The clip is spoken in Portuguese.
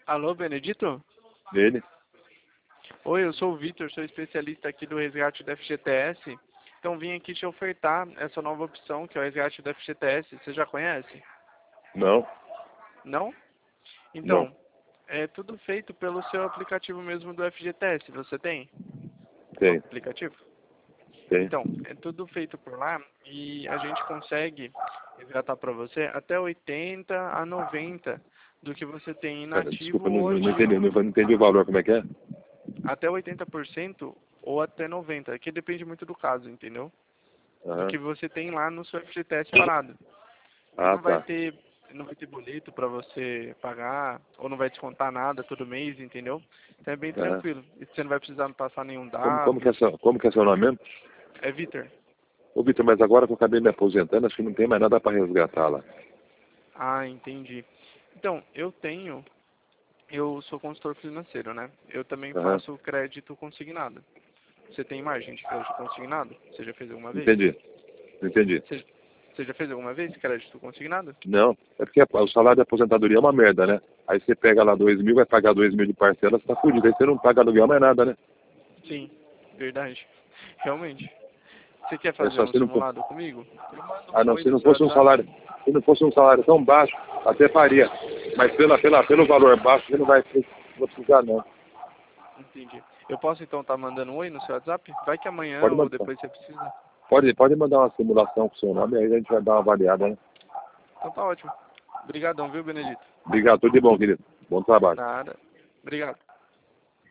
Alô, Benedito? Dele. Oi, eu sou o Vitor, sou especialista aqui do resgate do FGTS. Então vim aqui te ofertar essa nova opção, que é o resgate do FGTS. Você já conhece? Não, Não? não. Então, é tudo feito pelo seu aplicativo mesmo do FGTS. Você tem o Tem, aplicativo? tem. Então, é tudo feito por lá e a gente consegue resgatar para você até 80 a 90 do que você tem Cara, inativo desculpa, ou não ativo. entendi, não entendi o valor, como é que é? Até 80% ou até 90%, que depende muito do caso, entendeu? Do Aham. que você tem lá no seu FGTS parado. E Ah, tá. não vai ter boleto para você pagar, ou não vai descontar nada todo mês, entendeu? Então é bem Aham. tranquilo. E você não vai precisar passar nenhum Como dado. que é seu nome mesmo? É Vitor. Ô, Vitor, mas agora que eu acabei me aposentando, acho que não tem mais nada para resgatar lá. Ah, entendi. Então, eu sou consultor financeiro, né? Eu também Aham. faço crédito consignado. Você tem margem de crédito consignado? Você já fez alguma vez? Entendi, entendi. Você já fez alguma vez crédito consignado? Não, é porque o salário de aposentadoria é uma merda, né? Aí você pega lá 2.000, vai pagar 2.000 de parcela, você tá fudido. Aí você não paga aluguel mais nada, né? Sim, verdade. Realmente. Você quer É fazer só um se não for... simulado comigo? Eu mando Ah, um não, oi no seu WhatsApp. se não fosse um salário tão baixo, até faria. Mas pelo valor baixo, você não vai vou precisar, não. Entendi. Eu posso então estar mandando um oi no seu WhatsApp? Vai que amanhã Pode ou mandar. depois você precisa. Pode mandar uma simulação com o seu nome, aí a gente vai dar uma avaliada, né? Então tá ótimo. Obrigadão, viu, Benedito? Obrigado, tudo de bom, querido. Bom trabalho. Nada. Obrigado.